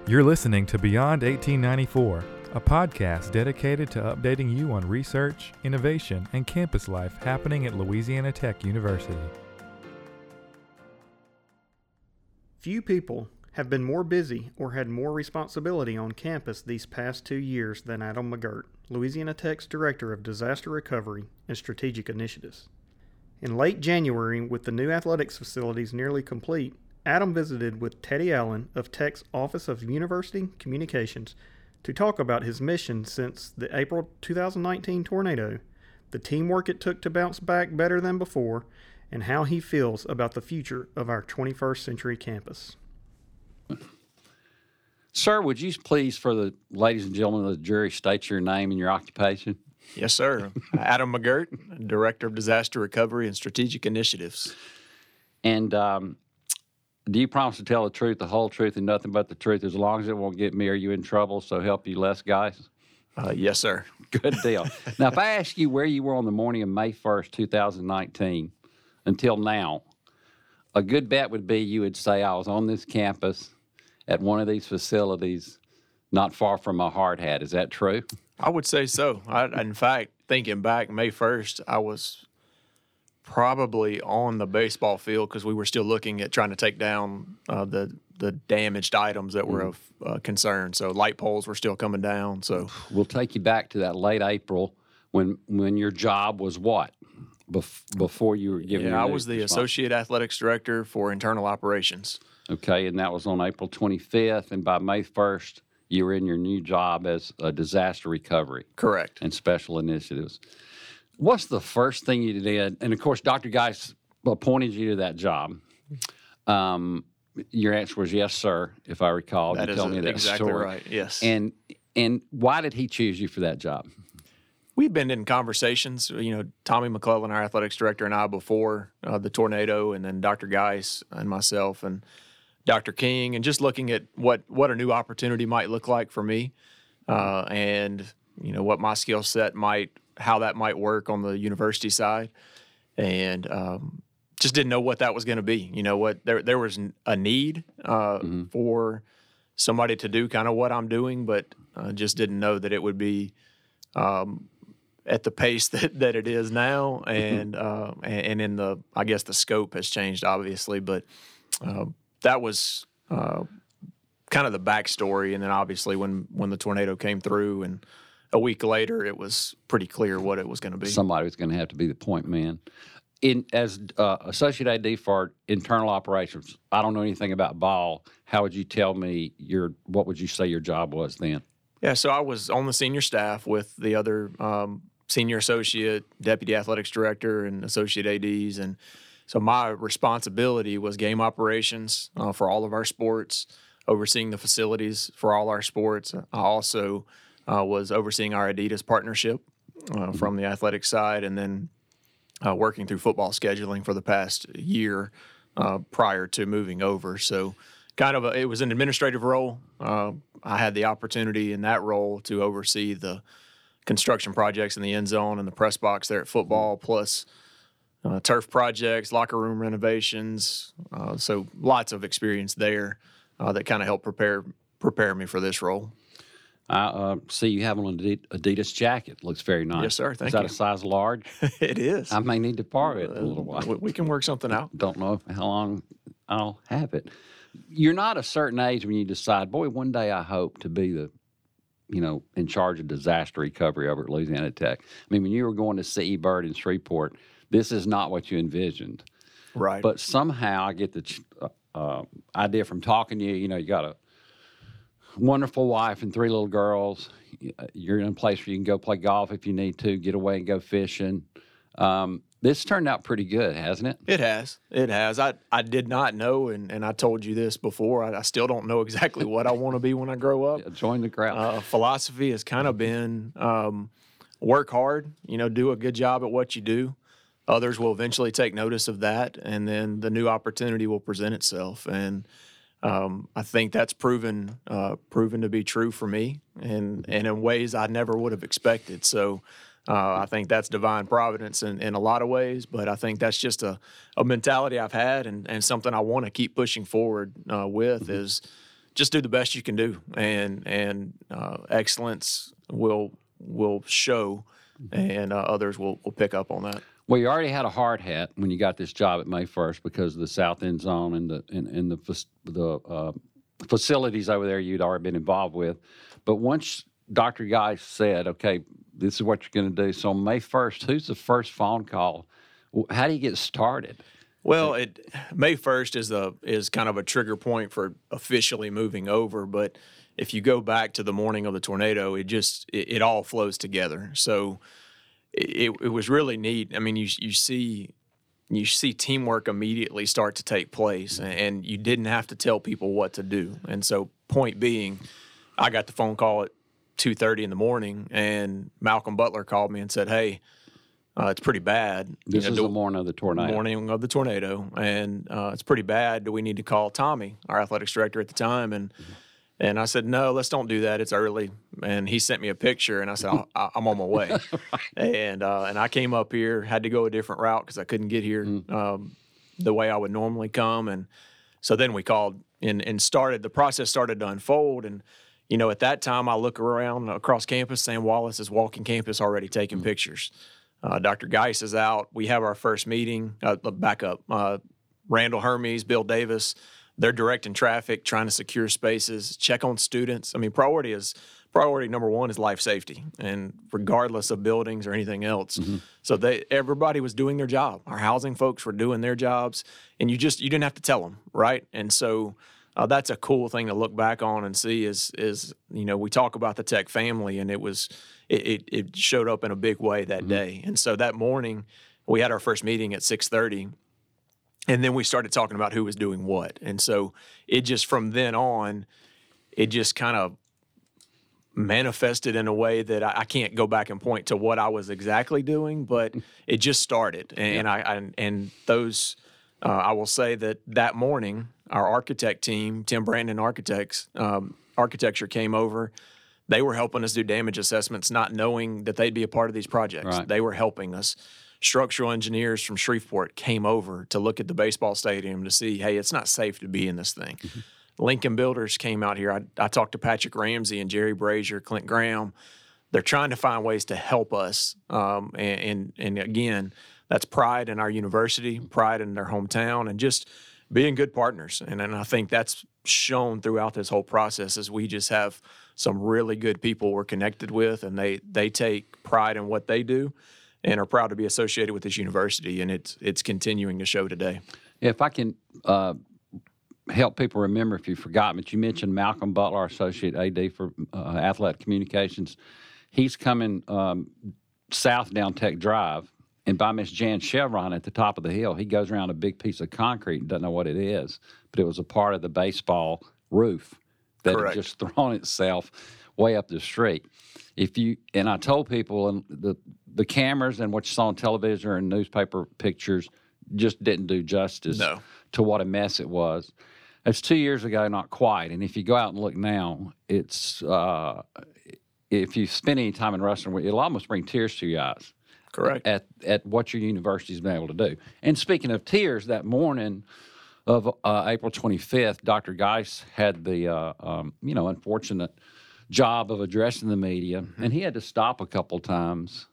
You're listening to Beyond 1894, a podcast dedicated to updating you on research, innovation, and campus life happening at Louisiana Tech University. Few people have been more busy or had more responsibility on campus these past 2 years than Adam McGirt, Louisiana Tech's Director of Disaster Recovery and Strategic Initiatives. In late January, with the new athletics facilities nearly complete, Adam visited with Teddy Allen of Tech's Office of University Communications to talk about his mission since the April 2019 tornado, the teamwork it took to bounce back better than before, and how he feels about the future of our 21st century campus. Sir, would you please, for the ladies and gentlemen of the jury, state your name and your occupation? Yes, sir. Adam McGirt, Director of Disaster Recovery and Strategic Initiatives. And do you promise to tell the truth, the whole truth, and nothing but the truth, as long as it won't get me or you in trouble, so help you less, guys? Yes, sir. Good deal. Now, if I ask you where you were on the morning of May 1st, 2019, until now, a good bet would be you would say I was on this campus at one of these facilities not far from my hard hat. Is that true? I would say so. In fact, thinking back, May 1st, I was probably on the baseball field because we were still looking at trying to take down the damaged items that were of concern. So light poles were still coming down. So we'll take you back to that late April when your job was what? Before you were given I was the Associate Athletics Director for Internal Operations. Okay, and that was on April 25th, and by May 1st, you were in your new job as a disaster recovery. Correct. And special initiatives. What's the first thing you did? And, of course, Dr. Geis appointed you to that job. Your answer was yes, sir, if I recall. That is exactly right, yes. And why did he choose you for that job? We've been in conversations, Tommy McClellan, our athletics director, and I before the tornado, and then Dr. Geis and myself and Dr. King, and just looking at what a new opportunity might look like for me and, what my skill set how that might work on the university side. And just didn't know what that was going to be. There was a need for somebody to do kind of what I'm doing, but just didn't know that it would be at the pace that it is now, and in the, I guess the scope has changed obviously, but that was kind of the backstory. And then obviously when the tornado came through, and a week later, it was pretty clear what it was going to be. Somebody was going to have to be the point man. As Associate AD for Internal Operations, I don't know anything about ball. How would you tell me what would you say your job was then? Yeah, so I was on the senior staff with the other senior associate, deputy athletics director, and associate ADs. And so my responsibility was game operations for all of our sports, overseeing the facilities for all our sports. I also was overseeing our Adidas partnership from the athletics side, and then working through football scheduling for the past year prior to moving over. So it was an administrative role. I had the opportunity in that role to oversee the construction projects in the end zone and the press box there at football, plus turf projects, locker room renovations. So lots of experience there that kind of helped prepare me for this role. I see you have on an Adidas jacket. Looks very nice. Yes, sir. Thank you. Is that a size large? It is. I may need to borrow it a little while. We can work something out. Don't know how long I'll have it. You're not a certain age when you decide, boy, one day I hope to be in charge of disaster recovery over at Louisiana Tech. I mean, when you were going to C.E. Bird in Shreveport, this is not what you envisioned. Right. But somehow I get the idea from talking to you, you got a wonderful wife and 3 little girls. You're in a place where you can go play golf if you need to, get away and go fishing. This turned out pretty good, hasn't it? It has. It has. I did not know, and I told you this before, I still don't know exactly what I want to be when I grow up. Yeah, join the crowd. Philosophy has kind of been work hard, do a good job at what you do. Others will eventually take notice of that, and then the new opportunity will present itself. And I think that's proven to be true for me, and in ways I never would have expected. So I think that's divine providence in a lot of ways, but I think that's just a mentality I've had and something I want to keep pushing forward with is just do the best you can do, and excellence will show, and others will pick up on that. Well, you already had a hard hat when you got this job at May 1st because of the south end zone and the facilities over there you'd already been involved with. But once Dr. Geis said, okay, this is what you're going to do. So on May 1st, who's the first phone call? How do you get started? Well, May 1st is kind of a trigger point for officially moving over. But if you go back to the morning of the tornado, it all flows together. So it was really neat. I mean, you see teamwork immediately start to take place, and you didn't have to tell people what to do. And so, point being, I got the phone call at 2:30 in the morning, and Malcolm Butler called me and said, "Hey, it's pretty bad." This is the morning of the tornado. Morning of the tornado, and it's pretty bad. Do we need to call Tommy, our athletics director at the time? And I said, no, let's don't do that. It's early. And he sent me a picture, and I said, I'm on my way. Right. And I came up here, had to go a different route because I couldn't get here the way I would normally come. And so then we called and the process started to unfold. And, at that time, I look around across campus, Sam Wallace is walking campus already taking pictures. Dr. Geis is out. We have our first meeting. Back up. Randall Hermes, Bill Davis, they're directing traffic, trying to secure spaces, check on students. I mean, priority number one is life safety, and regardless of buildings or anything else. Mm-hmm. So everybody was doing their job. Our housing folks were doing their jobs, and you didn't have to tell them, right? And so that's a cool thing to look back on and see is we talk about the Tech family, and it showed up in a big way that day. And so that morning we had our first meeting at 6:30. And then we started talking about who was doing what. And so it just, from then on, it just kind of manifested in a way that I can't go back and point to what I was exactly doing, but it just started. And I will say that morning, our architect team, Tim Brandon Architecture came over. They were helping us do damage assessments, not knowing that they'd be a part of these projects. Right. They were helping us. Structural engineers from Shreveport came over to look at the baseball stadium to see, hey, it's not safe to be in this thing. Mm-hmm. Lincoln Builders came out here. I talked to Patrick Ramsey and Jerry Brazier, Clint Graham. They're trying to find ways to help us. And again, that's pride in our university, pride in their hometown, and just being good partners. And I think that's shown throughout this whole process as we just have some really good people we're connected with, and they take pride in what they do and are proud to be associated with this university, and it's continuing to show today. If I can help people remember, if you forgot, but you mentioned Malcolm Butler, Associate AD for Athletic Communications. He's coming south down Tech Drive, and by Miss Jan Chevron at the top of the hill, he goes around a big piece of concrete and doesn't know what it is, but it was a part of the baseball roof that Correct. had just thrown itself way up the street. And I told people, and the cameras and what you saw on television and newspaper pictures just didn't do justice to what a mess it was. It's 2 years ago, not quite. And if you go out and look now, it's if you spend any time in wrestling, it'll almost bring tears to your eyes. Correct. At what your university's been able to do. And speaking of tears, that morning of April 25th, Dr. Geis had the unfortunate job of addressing the media, and he had to stop a couple times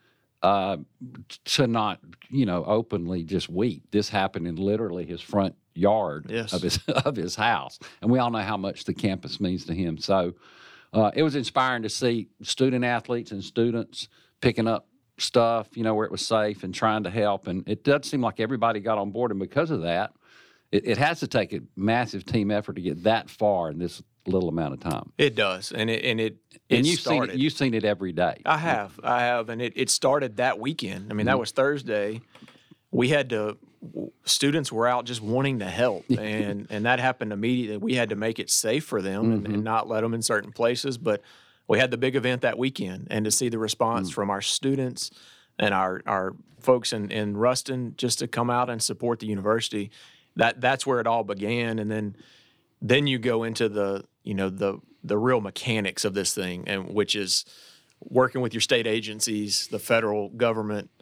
to not, openly just weep. This happened in literally his front yard of his house, and we all know how much the campus means to him. So it was inspiring to see student athletes and students picking up stuff, where it was safe and trying to help. And it does seem like everybody got on board, and because of that, it has to take a massive team effort to get that far in this little amount of time. It does, and you've seen it every day. I have, and it started that weekend. I mean, that was Thursday. We had to. Students were out just wanting to help, and that happened immediately. We had to make it safe for them and not let them in certain places. But we had the big event that weekend, and to see the response from our students and our folks in Ruston just to come out and support the university. That's where it all began, and then you go into the real mechanics of this thing, and which is working with your state agencies, the federal government,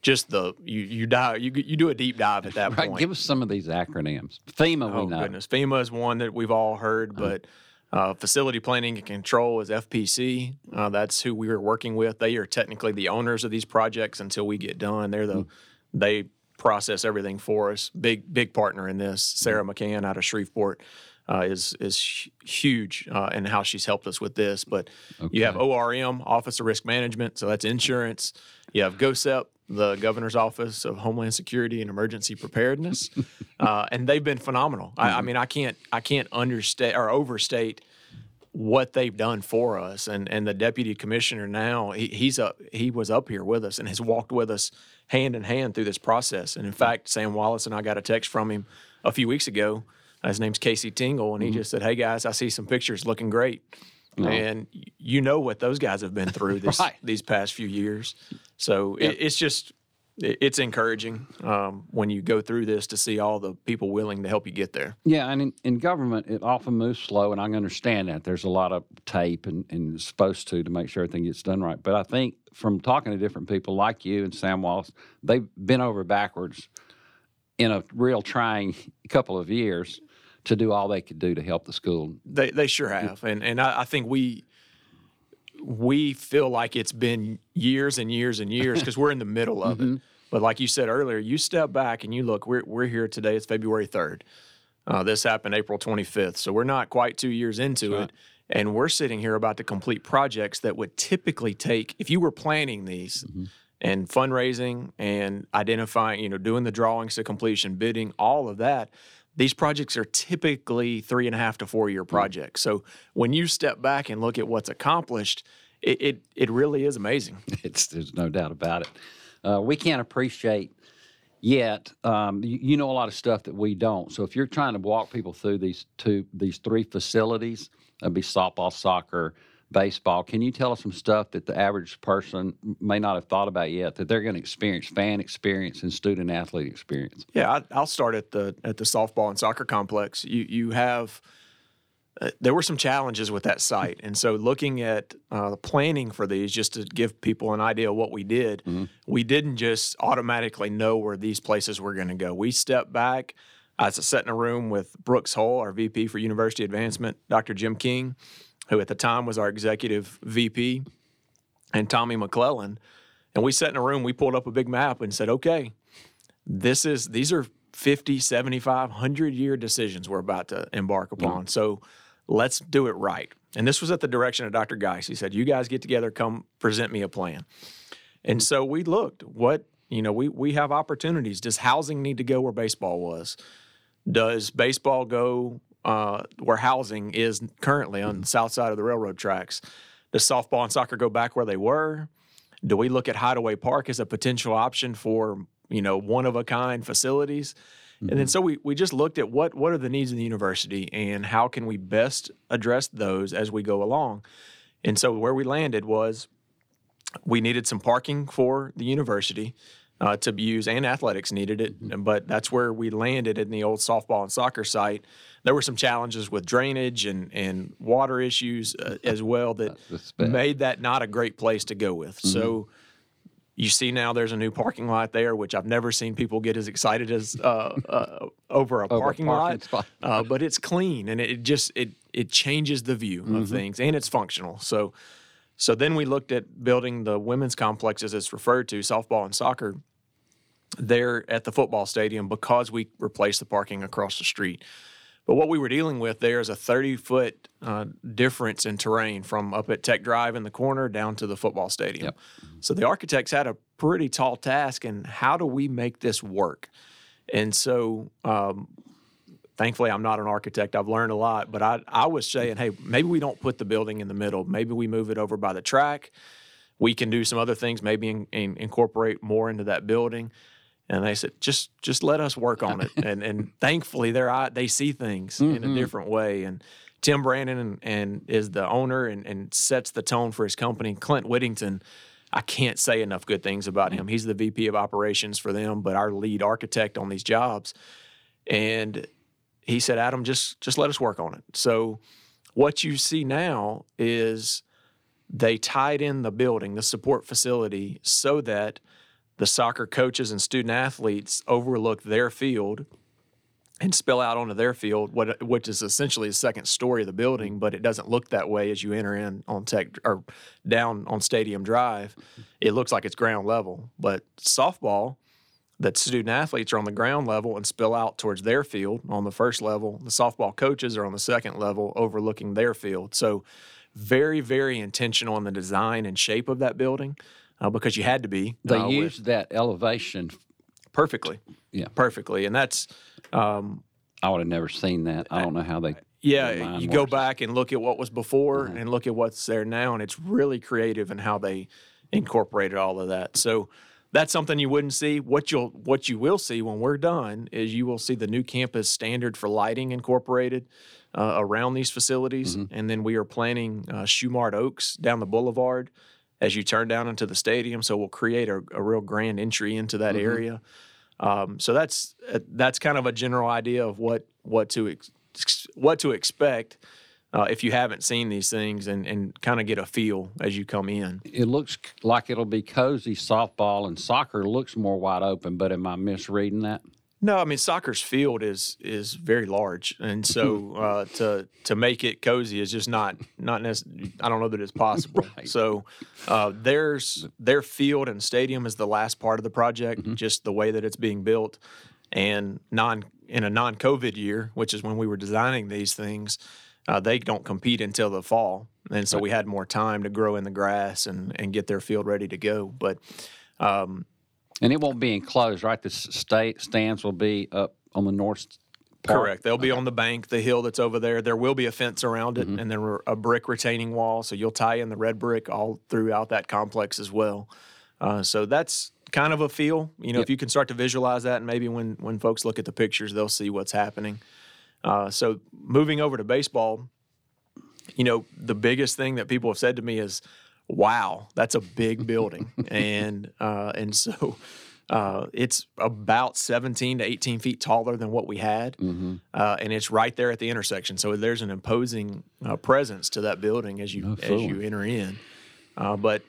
just you do a deep dive at that Right. point. Give us some of these acronyms. FEMA, we know. Goodness, FEMA is one that we've all heard, but facility planning and control is FPC. That's who we were working with. They are technically the owners of these projects until we get done. They process everything for us. Big partner in this. Sarah McCann out of Shreveport is huge in how she's helped us with this. But you have ORM, Office of Risk Management, so that's insurance. You have GOSEP, the Governor's Office of Homeland Security and Emergency Preparedness, and they've been phenomenal. I mean, I can't understate or overstate what they've done for us. And the deputy commissioner now, he was up here with us and has walked with us hand in hand through this process. And in fact, Sam Wallace and I got a text from him a few weeks ago. His name's Casey Tingle, and he just said, "Hey guys, I see some pictures looking great." And you know what those guys have been through these past few years. So it's encouraging when you go through this to see all the people willing to help you get there. Yeah, and in government, it often moves slow, and I understand that. There's a lot of tape and it's supposed to make sure everything gets done right. But I think from talking to different people like you and Sam Wallace, they've been over backwards in a real trying couple of years to do all they could do to help the school. They sure have. And I think we feel like it's been years and years and years because we're in the middle of it. But like you said earlier, you step back and you look, we're here today. It's February 3rd. This happened April 25th. So we're not quite 2 years into it. And we're sitting here about to complete projects that would typically take, if you were planning these and fundraising and identifying, doing the drawings to completion, bidding, all of that, these projects are typically 3.5 to 4 year projects. So when you step back and look at what's accomplished, it really is amazing. There's no doubt about it. We can't appreciate yet. You know a lot of stuff that we don't. So if you're trying to walk people through these three facilities, that'd be softball, soccer, baseball. Can you tell us some stuff that the average person may not have thought about yet that they're going to experience, fan experience and student athlete experience? Yeah, I'll start at the softball and soccer complex. You have there were some challenges with that site, and so looking at the planning for these, just to give people an idea of what we did, we didn't just automatically know where these places were going to go. We stepped back. I was sitting in a room with Brooks Hull, our VP for University Advancement, Dr. Jim King, who at the time was our executive VP, and Tommy McClellan. And we sat in a room, we pulled up a big map and said, okay, these are 50, 75, 100-year decisions we're about to embark upon. So let's do it right. And this was at the direction of Dr. Geis. He said, you guys get together, come present me a plan. And so we looked, we have opportunities. Does housing need to go where baseball was? Does baseball go where housing is currently on the south side of the railroad tracks? Does softball and soccer go back where they were? Do we look at Hideaway Park as a potential option for, one-of-a-kind facilities? And then so we just looked at what are the needs of the university and how can we best address those as we go along. And so where we landed was we needed some parking for the university to use, and athletics needed it, but that's where we landed in the old softball and soccer site. There were some challenges with drainage and water issues as well that made that not a great place to go with. So you see now there's a new parking lot there, which I've never seen people get as excited as over a parking lot. But it's clean, and it changes the view of things, and it's functional. So then we looked at building the women's complex, as it's referred to, softball and soccer, there at the football stadium because we replaced the parking across the street. But what we were dealing with there is a 30-foot difference in terrain from up at Tech Drive in the corner down to the football stadium. Yep. So the architects had a pretty tall task, and how do we make this work? And so thankfully I'm not an architect. I've learned a lot, but I was saying, hey, maybe we don't put the building in the middle. Maybe we move it over by the track. We can do some other things, maybe incorporate more into that building. And they said, just let us work on it. And thankfully, they see things in a different way. And Tim Brandon and is the owner and sets the tone for his company. Clint Whittington, I can't say enough good things about him. He's the VP of operations for them, but our lead architect on these jobs. And he said, Adam, just let us work on it. So what you see now is they tied in the building, the support facility, so that the soccer coaches and student athletes overlook their field and spill out onto their field, which is essentially the second story of the building, but it doesn't look that way as you enter in on Tech or down on Stadium Drive. It looks like it's ground level, but softball, that student athletes are on the ground level and spill out towards their field on the first level. The softball coaches are on the second level overlooking their field. So very, very intentional in the design and shape of that building because you had to be. They used that elevation perfectly. Yeah. Perfectly. And that's I would have never seen that. I don't know how they yeah, you go back and look at what was before and look at what's there now, and it's really creative in how they incorporated all of that. So that's something you wouldn't see. What you will see when we're done is you will see the new campus standard for lighting incorporated around these facilities. And then we are planning Shoemart Oaks down the boulevard as you turn down into the stadium. So we'll create a real grand entry into that area. So that's kind of a general idea of what to expect if you haven't seen these things and kind of get a feel as you come in. It looks like it'll be cozy. Softball and soccer looks more wide open, but am I misreading that? No, I mean soccer's field is very large, and so to make it cozy is just not necessarily. I don't know that it's possible. Right. So their field and stadium is the last part of the project, just the way that it's being built, and in a non-COVID year, which is when we were designing these things. They don't compete until the fall, and so we had more time to grow in the grass and get their field ready to go. But and it won't be enclosed, right? The stands will be up on the north part. Correct. They'll be on the bank, the hill that's over there. There will be a fence around it, and then a brick retaining wall. So you'll tie in the red brick all throughout that complex as well. So that's kind of a feel. You know, if you can start to visualize that, and maybe when folks look at the pictures, they'll see what's happening. So moving over to baseball, you know, the biggest thing that people have said to me is, wow, that's a big building. and so it's about 17 to 18 feet taller than what we had. And it's right there at the intersection. So there's an imposing presence to that building as you enter in. But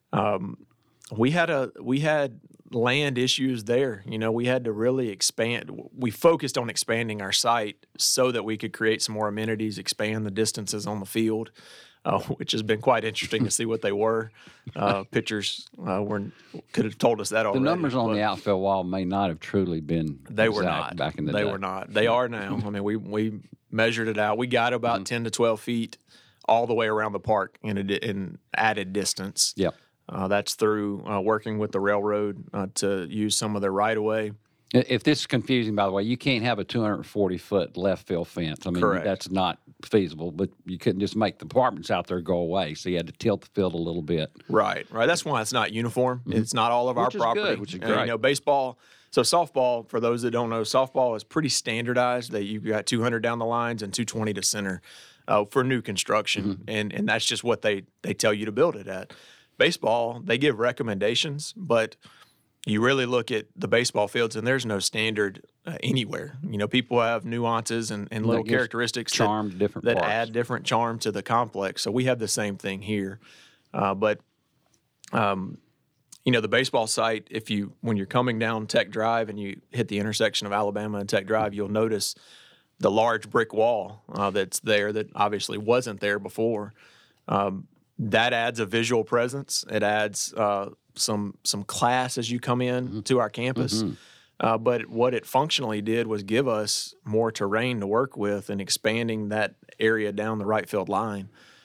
we had land issues there. You know, we had to really expand. We focused on expanding our site so that we could create some more amenities, expand the distances on the field, which has been quite interesting to see what they were. Pitchers could have told us that already. The numbers on the outfield wall may not have truly been they were not back in the day. They were not. They are now. I mean, we measured it out. We got about 10 to 12 feet all the way around the park in added distance. Yep. That's through working with the railroad to use some of their right-of-way. If this is confusing, by the way, you can't have a 240-foot left field fence. I mean, Correct. That's not feasible, but you couldn't just make the apartments out there go away, so you had to tilt the field a little bit. Right. That's why it's not uniform. It's not all of our property. Good, which is great. You know, baseball, so softball, for those that don't know, softball is pretty standardized. That you've got 200 down the lines and 220 to center for new construction, and that's just what they tell you to build it at. Baseball, they give recommendations, but you really look at the baseball fields, and there's no standard anywhere. You know, people have nuances and little characteristics that add different charm to the complex. So we have the same thing here. But you know, the baseball site, when you're coming down Tech Drive and you hit the intersection of Alabama and Tech Drive, you'll notice the large brick wall that's there that obviously wasn't there before. That adds a visual presence. It adds some class as you come in to our campus. But what it functionally did was give us more terrain to work with and expanding that area down the right field line.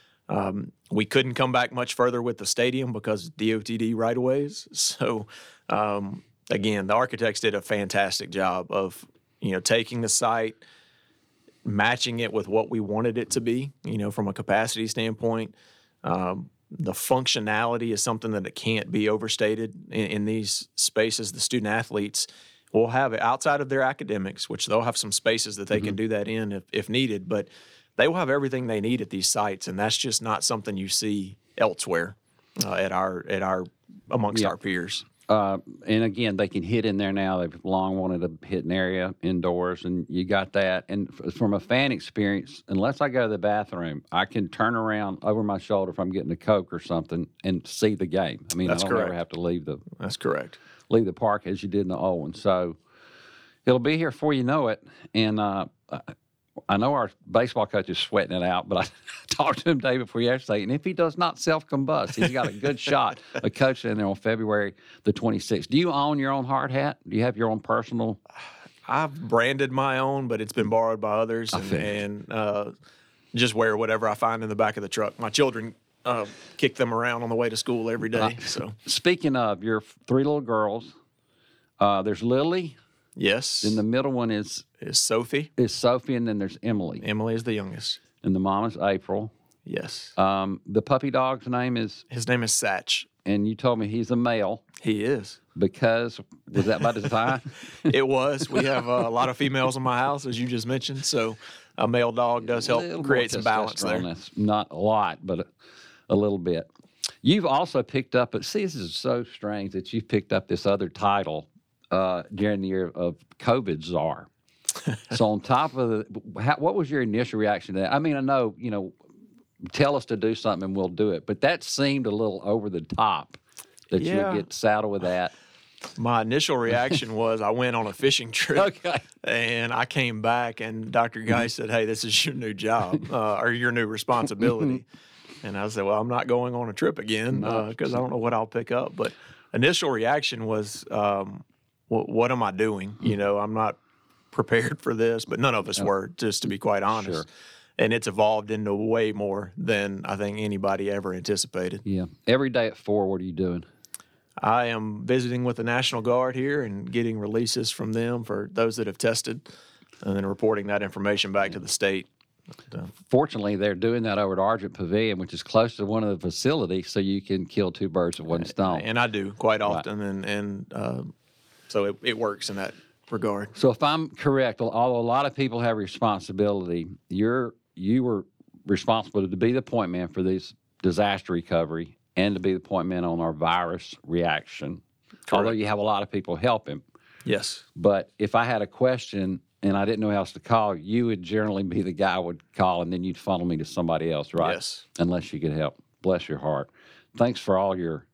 We couldn't come back much further with the stadium because DOTD right-of-ways. So, again, the architects did a fantastic job of, you know, taking the site, matching it with what we wanted it to be, you know, from a capacity standpoint. The functionality is something that it can't be overstated in these spaces. The student athletes will have it outside of their academics, which they'll have some spaces that they can do that in if needed, but they will have everything they need at these sites, and that's just not something you see elsewhere amongst our peers. And again, they can hit in there now. They've long wanted a hitting area indoors, and you got that. And from a fan experience, unless I go to the bathroom, I can turn around over my shoulder if I'm getting a Coke or something and see the game. I mean, That's I don't correct. ever have to leave the That's correct. park as you did in the old one. So it'll be here before you know it. And I know our baseball coach is sweating it out, but I talked to him day before yesterday, and if he does not self-combust, he's got a good shot of coaching in there on February the 26th. Do you own your own hard hat? Do you have your own personal? I've branded my own, but it's been borrowed by others, and just wear whatever I find in the back of the truck. My children kick them around on the way to school every day. So, Speaking of your 3 little girls, there's Lily. yes, And the middle one is Sophie. Sophie, and then there's Emily. Emily is the youngest. And the mom is April. Yes. The puppy dog's name is, His name is Satch. and you told me he's a male He is. because, was that by design? It was. We have a lot of females in my house, as you just mentioned. So a male dog does help Little more create some balance there. testosterone. That's not a lot, but a little bit. You've also picked up, this is so strange that you've picked up this other title during the year of COVID czar. So on top of what was your initial reaction to that? I mean, I know, tell us to do something and we'll do it, but that seemed a little over the top that you Yeah. would get saddled with that. My initial reaction was I went on a fishing trip. Okay. And I came back, and Dr. Guy said, "Hey, this is your new job or your new responsibility." And I said, "Well, I'm not going on a trip again because I don't know what I'll pick up." But initial reaction was, "What am I doing? I'm not prepared for this." But none of us were, just to be quite honest. Sure. And it's evolved into way more than I think anybody ever anticipated. Yeah. Every day at 4, what are you doing? I am visiting with the National Guard here and getting releases from them for those that have tested, and then reporting that information back to the state. Fortunately, they're doing that over at Argent Pavilion, which is close to one of the facilities, so you can kill 2 birds with one stone. And I do quite often, and so it works in that regard. So if I'm correct, although a lot of people have responsibility, you were responsible to be the point man for this disaster recovery and to be the point man on our virus reaction. Although you have a lot of people helping. Yes. But if I had a question and I didn't know who else to call, you would generally be the guy I would call, and then you'd funnel me to somebody else, right? Yes. Unless you could help. Bless your heart. Thanks for all your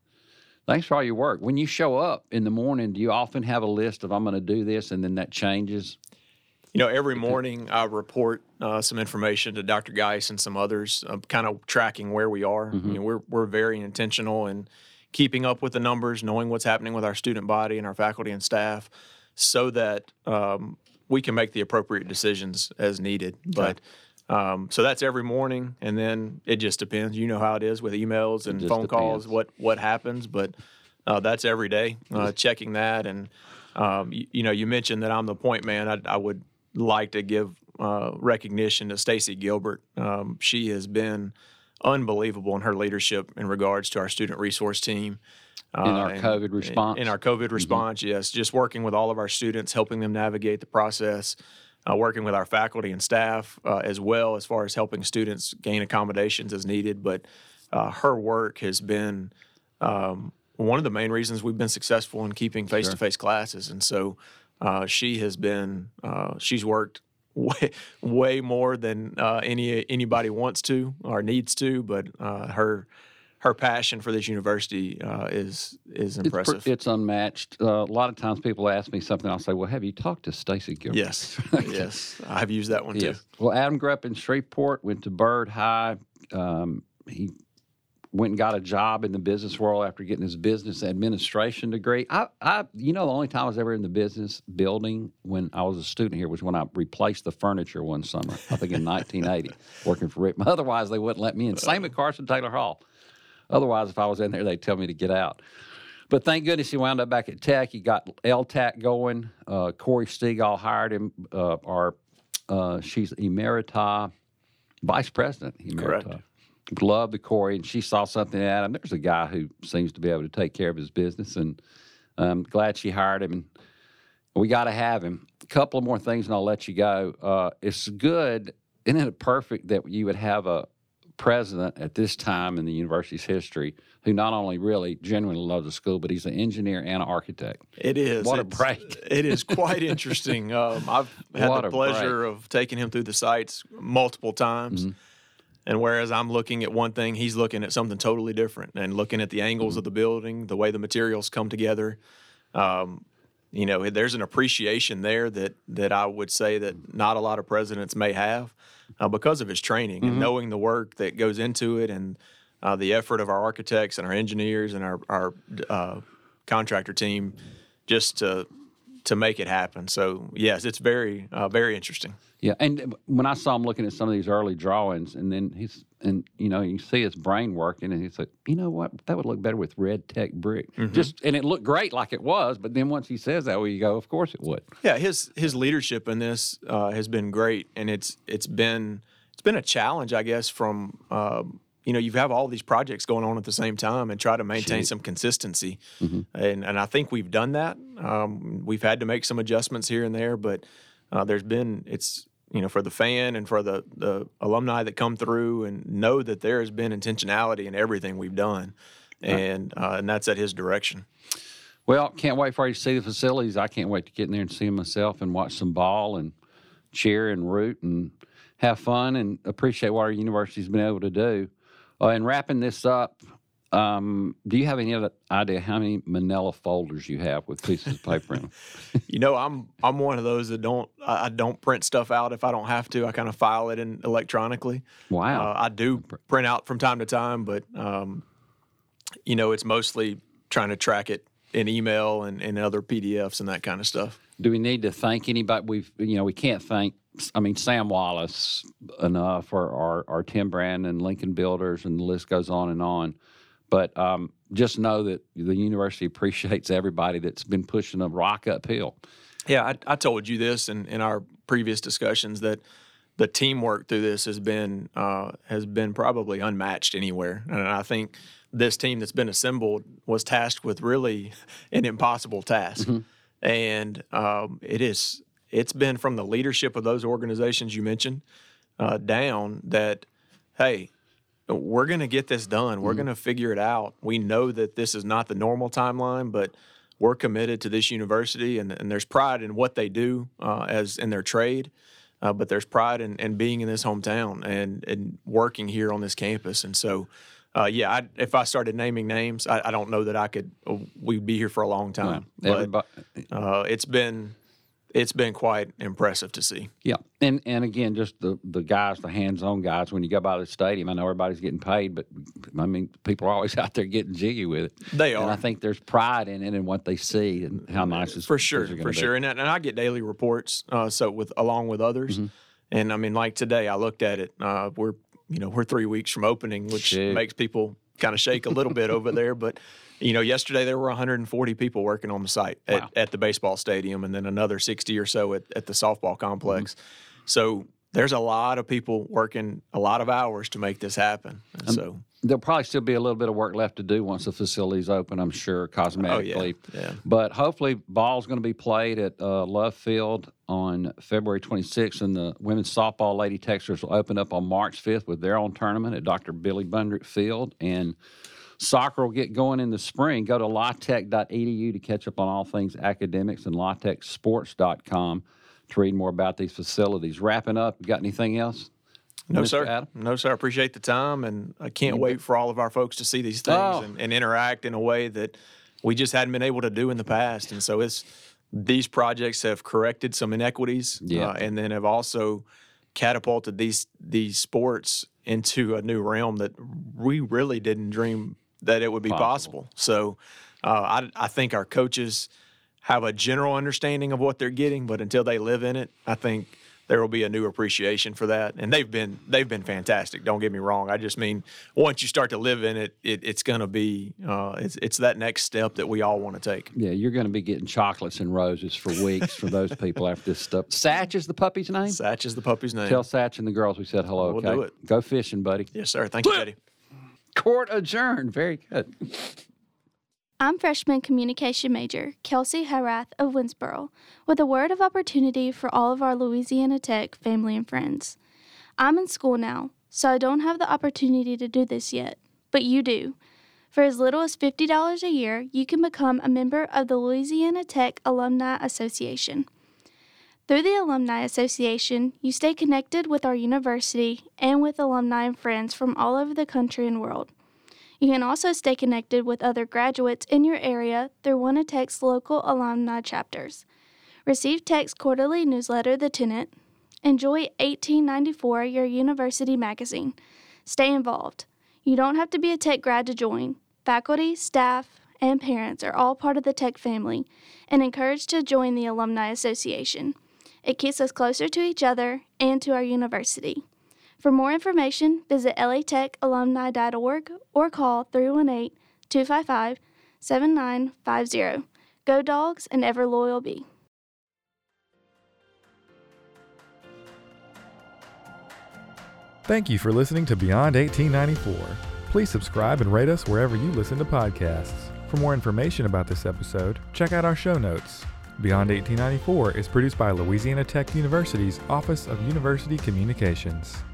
work. When you show up in the morning, do you often have a list of I'm going to do this, and then that changes? Every morning I report some information to Dr. Geis and some others, kind of tracking where we are. We're very intentional in keeping up with the numbers, knowing what's happening with our student body and our faculty and staff, so that we can make the appropriate decisions as needed. But so that's every morning, and then it just depends. You know how it is with emails and phone calls, what happens, but that's every day, checking that. And, you mentioned that I'm the point man. I would like to give recognition to Stacy Gilbert. She has been unbelievable in her leadership in regards to our student resource team. In our COVID response? In our COVID response, yes. Just working with all of our students, helping them navigate the process, working with our faculty and staff as well, as far as helping students gain accommodations as needed. But her work has been one of the main reasons we've been successful in keeping face-to-face classes. And so she's worked way more than anybody wants to or needs to, but her passion for this university is impressive. It's unmatched. A lot of times people ask me something, I'll say, well, have you talked to Stacy Gilbert? Yes, yes. I've used that one too. Yes. Well, Adam grew up in Shreveport, went to Byrd High. He went and got a job in the business world after getting his business administration degree. The only time I was ever in the business building when I was a student here was when I replaced the furniture one summer, I think in 1980, working for Rick. Otherwise, they wouldn't let me in. Same at Carson Taylor Hall. Otherwise, if I was in there, they'd tell me to get out. But thank goodness he wound up back at Tech. He got LTAC going. Corey Stegall hired him. She's Emerita Vice President. Emerita. Correct. Loved the Corey, and she saw something in Adam. There's a guy who seems to be able to take care of his business, and I'm glad she hired him. And we got to have him. A couple of more things, and I'll let you go. It's good, isn't it perfect that you would have a president at this time in the university's history who not only really genuinely loves the school, but he's an engineer and an architect. It is. What a break. It is quite interesting. I've had the pleasure of taking him through the sites multiple times. Mm-hmm. And whereas I'm looking at one thing, he's looking at something totally different and looking at the angles of the building, the way the materials come together. There's an appreciation there that I would say that not a lot of presidents may have because of his training and knowing the work that goes into it and the effort of our architects and our engineers and our contractor team just to make it happen. So, yes, it's very, very interesting. Yeah, and when I saw him looking at some of these early drawings, and then you see his brain working, and he's like, you know what, that would look better with red tech brick. Mm-hmm. And it looked great like it was, but then once he says that, you go, of course it would. Yeah, his leadership in this has been great, and it's been a challenge, I guess, from you have all these projects going on at the same time and try to maintain some consistency, and I think we've done that. We've had to make some adjustments here and there, but for the fan and for the alumni that come through and know that there has been intentionality in everything we've done, and that's at his direction. Well, can't wait for you to see the facilities. I can't wait to get in there and see them myself and watch some ball and cheer and root and have fun and appreciate what our university's been able to do. And wrapping this up, do you have any other idea how many manila folders you have with pieces of paper in them? I'm one of those that don't print stuff out if I don't have to. I kind of file it in electronically. Wow. I do print out from time to time, but it's mostly trying to track it in email and other PDFs and that kind of stuff. Do we need to thank anybody? We can't thank, Sam Wallace enough, or our Tim Brand and Lincoln Builders, and the list goes on and on. But just know that the university appreciates everybody that's been pushing a rock uphill. Yeah, I told you this in our previous discussions that the teamwork through this has been probably unmatched anywhere. And I think this team that's been assembled was tasked with really an impossible task. Mm-hmm. And it's been from the leadership of those organizations you mentioned down that, hey, we're going to get this done. We're going to figure it out. We know that this is not the normal timeline, but we're committed to this university, and there's pride in what they do as in their trade, but there's pride in being in this hometown and working here on this campus. And so, if I started naming names, I don't know that we'd be here for a long time. No, but it's been quite impressive to see. Yeah, and again, just the guys, the hands-on guys. When you go by the stadium, I know everybody's getting paid, but people are always out there getting jiggy with it. They are, and I think there's pride in it and what they see and how nice it's for sure. And I get daily reports, along with others, and like today, I looked at it. We're 3 weeks from opening, which makes people kind of shake a little bit over there, but. Yesterday there were 140 people working on the site at the baseball stadium, and then another 60 or so at the softball complex. Mm-hmm. So there's a lot of people working a lot of hours to make this happen. So there'll probably still be a little bit of work left to do once the facility's open, I'm sure, cosmetically. Oh, yeah. But hopefully ball's going to be played at Love Field on February 26th, and the women's softball Lady Texers will open up on March 5th with their own tournament at Dr. Billy Bundrick Field, and soccer will get going in the spring. Go to latech.edu to catch up on all things academics and latechsports.com to read more about these facilities. Wrapping up, you got anything else? No, Mr. sir. Adam? No, sir. I appreciate the time, and I can't wait for all of our folks to see these things and interact in a way that we just hadn't been able to do in the past. And so these projects have corrected some inequities and then have also catapulted these sports into a new realm that we really didn't dream that it would be possible. So I think our coaches have a general understanding of what they're getting, but until they live in it, I think there will be a new appreciation for that. And they've been fantastic. Don't get me wrong. I just mean once you start to live in it, it's going to be it's that next step that we all want to take. Yeah, you're going to be getting chocolates and roses for weeks for those people after this stuff. Satch is the puppy's name? Satch is the puppy's name. Tell Satch and the girls we said hello. We'll okay? do it. Go fishing, buddy. Yes, sir. Thank you, Eddie. Court adjourned. Very good. I'm freshman communication major Kelsey Harath of Winsboro with a word of opportunity for all of our Louisiana Tech family and friends. I'm in school now, so I don't have the opportunity to do this yet, but you do. For as little as $50 a year, you can become a member of the Louisiana Tech Alumni Association. Through the Alumni Association, you stay connected with our university and with alumni and friends from all over the country and world. You can also stay connected with other graduates in your area through one of Tech's local alumni chapters. Receive Tech's quarterly newsletter, The Tenant. Enjoy 1894, your university magazine. Stay involved. You don't have to be a Tech grad to join. Faculty, staff, and parents are all part of the Tech family and encouraged to join the Alumni Association. It keeps us closer to each other and to our university. For more information, visit latechalumni.org or call 318-255-7950. Go Dogs and ever loyal be. Thank you for listening to Beyond 1894. Please subscribe and rate us wherever you listen to podcasts. For more information about this episode, check out our show notes. Beyond 1894 is produced by Louisiana Tech University's Office of University Communications.